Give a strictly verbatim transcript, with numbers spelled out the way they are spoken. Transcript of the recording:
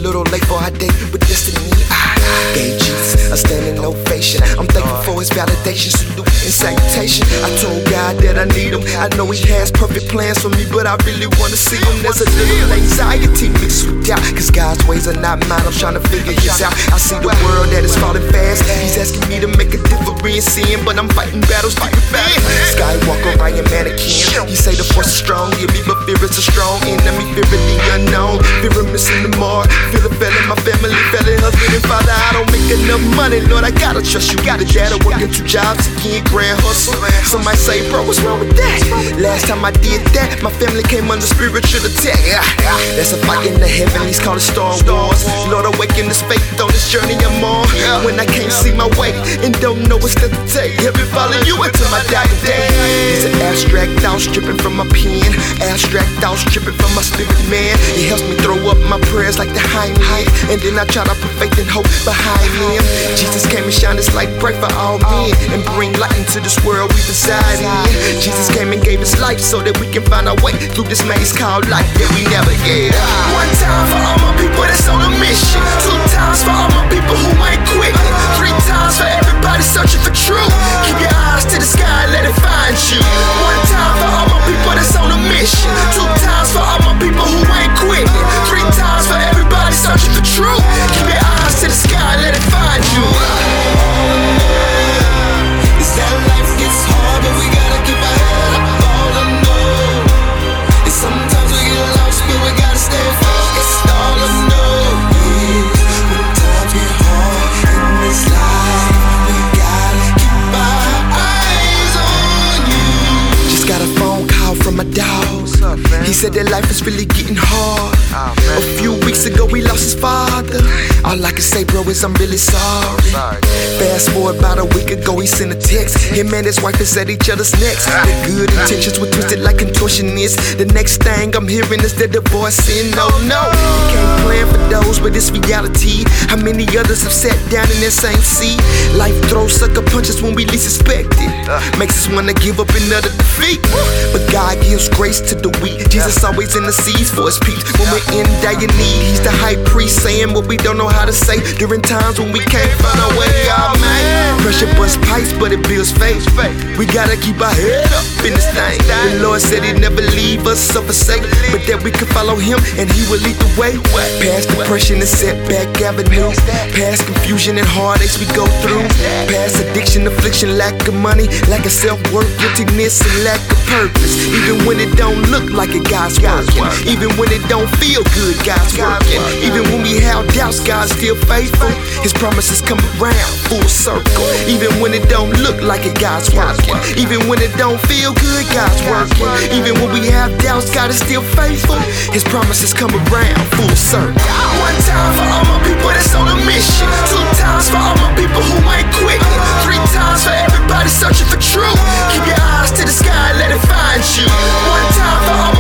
little late for our date with destiny. I gave Jesus a standing ovation. I'm thankful for his validation, salute and salutation. I told God that I need him. I know he has perfect plans for me, but I really wanna see him. There's a little anxiety mixed with doubt, cause God's ways are not mine. I'm trying to figure this out. I see the world that is falling fast. He's asking me to make a difference in, but I'm fighting battles deep within. Skywalker, I am mannequin. He say the force is strong, yeah, me, but fear is a strong enemy. Fear of the unknown, fear of missing the mark. Fear of failing my family, failing husband and father. I don't make enough money, Lord, I gotta trust you. Got a dad working two jobs, again, grand hustle. Some might say, bro, what's wrong with that? Last time I did that, my family came under spiritual attack. That's a fight in the heavens, called it Star Wars. Lord, awaken this faith on this journey I'm on. When I can't see my way and don't know what's to take, help me follow you until my dying day. These are abstract thoughts dripping from my pen, abstract thoughts dripping from my spirit, man. It helps me throw up my prayers like the high height, and then I try to put faith and hope behind him. Jesus came and shine his light bright for all men, and bring light into this world we reside in. Jesus came and gave his life so that we can find our way through this maze called life that we navigate. One time for all my people that's on a mission, two times for all my people who ain't quit, three times for everybody searching for truth. Keep your eyes to the sky, let it find you. One time for all my people that's on a mission, two times for all my people who ain't quit, three times for everybody searching for truth. Keep your eyes to the sky, let it find you. Is that life gets hard, but we gotta keep our head up. All I know is sometimes we get lost, but we gotta stay focused. All I know is when times get hard in this life, we gotta keep our eyes on you. Just got a phone call from my dog. He said that life is really getting hard. A few weeks ago we lost his father. All I can say, bro, is I'm really sorry. Fast forward about a week ago, he sent a text. Him and his wife is at each other's necks. The good intentions were twisted like contortionists. The next thing I'm hearing is they're divorcing. No, no, you can't plan for those, but it's reality. How many others have sat down in that same seat? Life throws sucker punches when we least expect it. Makes us wanna give up in utter defeat. But God gives grace to the weak. Jesus always in the seas for his peace. When we're in dire need, he's the high priest, saying what we don't know how to say during times when we can't find our way. Oh man, pressure busts pipes, but it builds faith. We gotta keep our head up in this thing. The Lord said he'd never leave us or forsake, but that we can follow him and he will lead the way. Past depression and setback avenues, past confusion and heartaches we go through, past addiction, affliction, lack of money, lack of self-worth, guiltiness and lack of purpose. Even when it don't look like it, God's working. Even when it don't feel good, God's working. Even when we have doubts, God's still faithful. His promises come around full circle. Even when it don't look like it, God's working. Even when it don't feel good, God's working. Even when we have doubts, God is still faithful. His promises come around full circle. One time for all my people that's on a mission, two times for all my people who ain't quit, three times for everybody searching for truth. Keep your eyes to the sky, let it find you. One time for all